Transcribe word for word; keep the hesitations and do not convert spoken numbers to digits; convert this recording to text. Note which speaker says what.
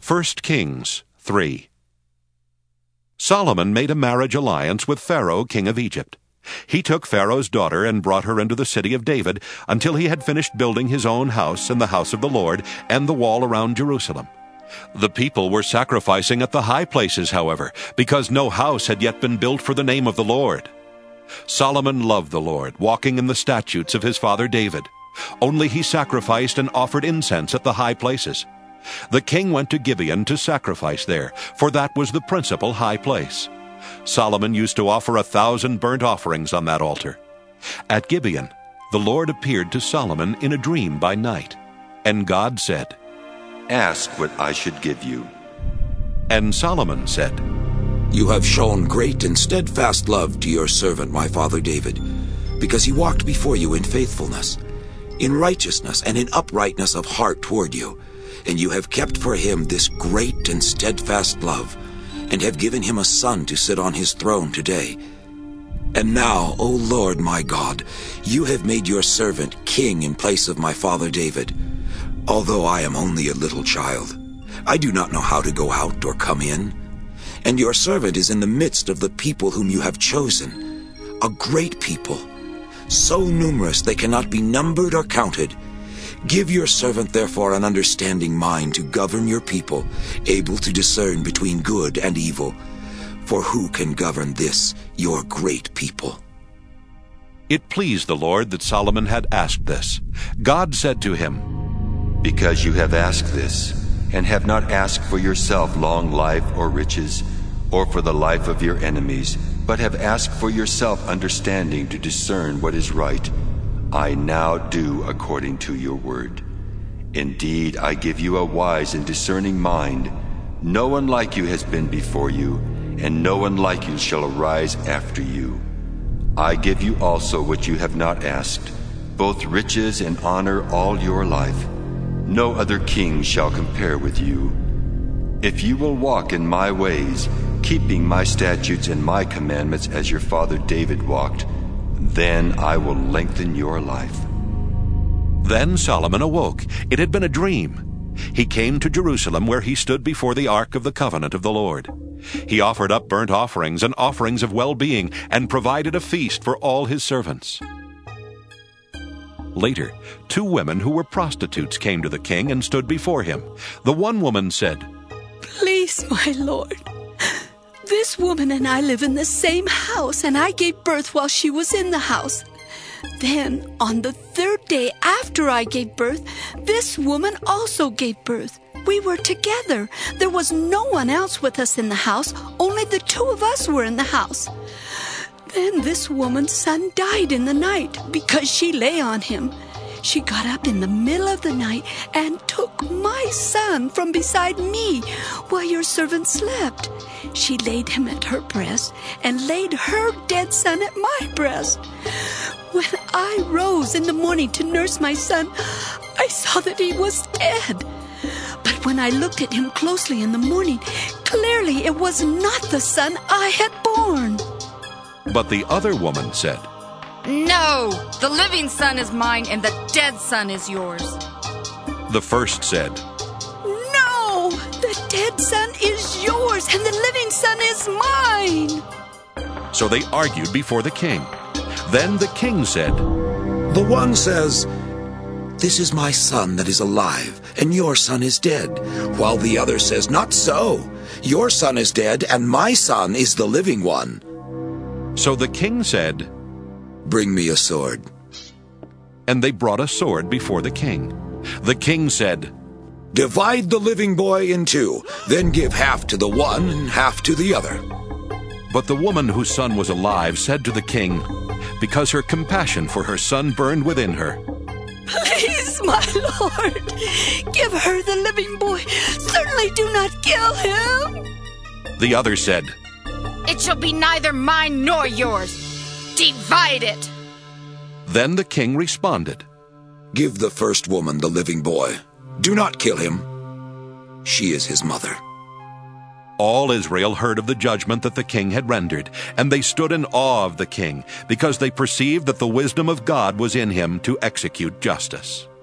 Speaker 1: First Kings three. Solomon made a marriage alliance with Pharaoh, king of Egypt. He took Pharaoh's daughter and brought her into the city of David until he had finished building his own house and the house of the Lord and the wall around Jerusalem. The people were sacrificing at the high places, however, because no house had yet been built for the name of the Lord. Solomon loved the Lord, walking in the statutes of his father David. Only he sacrificed and offered incense at the high places. The king went to Gibeon to sacrifice there, for that was the principal high place. Solomon used to offer a thousand burnt offerings on that altar. At Gibeon, the Lord appeared to Solomon in a dream by night, and God said,
Speaker 2: "Ask what I should give you."
Speaker 1: And Solomon said,
Speaker 3: "You have shown great and steadfast love to your servant my father David, because he walked before you in faithfulness, in righteousness and in uprightness of heart toward you, and you have kept for him this great and steadfast love, and have given him a son to sit on his throne today. And now, O Lord my God, you have made your servant king in place of my father David. Although I am only a little child, I do not know how to go out or come in. And your servant is in the midst of the people whom you have chosen, a great people, so numerous they cannot be numbered or counted. Give your servant therefore an understanding mind to govern your people, able to discern between good and evil. For who can govern this, your great people?"
Speaker 1: It pleased the Lord that Solomon had asked this. God said to him,
Speaker 2: "Because you have asked this, and have not asked for yourself long life or riches, or for the life of your enemies, but have asked for yourself understanding to discern what is right, I now do according to your word. Indeed, I give you a wise and discerning mind. No one like you has been before you, and no one like you shall arise after you. I give you also what you have not asked, both riches and honor all your life. No other king shall compare with you. If you will walk in my ways, keeping my statutes and my commandments as your father David walked, then I will lengthen your life."
Speaker 1: Then Solomon awoke. It had been a dream. He came to Jerusalem, where he stood before the ark of the covenant of the Lord. He offered up burnt offerings and offerings of well-being, and provided a feast for all his servants. Later, two women who were prostitutes came to the king and stood before him. The one woman said,
Speaker 4: "Please, my lord, this woman and I live in the same house, and I gave birth while she was in the house. Then, on the third day after I gave birth, this woman also gave birth. We were together. There was no one else with us in the house. Only the two of us were in the house. Then this woman's son died in the night because she lay on him. She got up in the middle of the night and took my son from beside me while your servant slept. She laid him at her breast and laid her dead son at my breast. When I rose in the morning to nurse my son, I saw that he was dead. But when I looked at him closely in the morning, clearly it was not the son I had born."
Speaker 1: But the other woman said,
Speaker 5: "No, the living son is mine and the dead son is yours."
Speaker 1: The first said,
Speaker 4: "No, the dead son is yours and the living son is mine."
Speaker 1: So they argued before the king. Then the king said,
Speaker 3: The one says, "This is my son that is alive, and your son is dead," while the other says, "Not so. Your son is dead, and my son is the living one."
Speaker 1: So the king said,
Speaker 3: "Bring me a sword."
Speaker 1: And they brought a sword before the king. The king said,
Speaker 3: "Divide the living boy in two, then give half to the one and half to the other."
Speaker 1: But the woman whose son was alive said to the king, because her compassion for her son burned within her,
Speaker 4: "Please, my lord, give her the living boy. Certainly do not kill him."
Speaker 1: The other said,
Speaker 5: "It shall be neither mine nor yours. Divide it."
Speaker 1: Then the king responded,
Speaker 3: "Give the first woman the living boy. Do not kill him. She is his mother."
Speaker 1: All Israel heard of the judgment that the king had rendered, and they stood in awe of the king, because they perceived that the wisdom of God was in him to execute justice.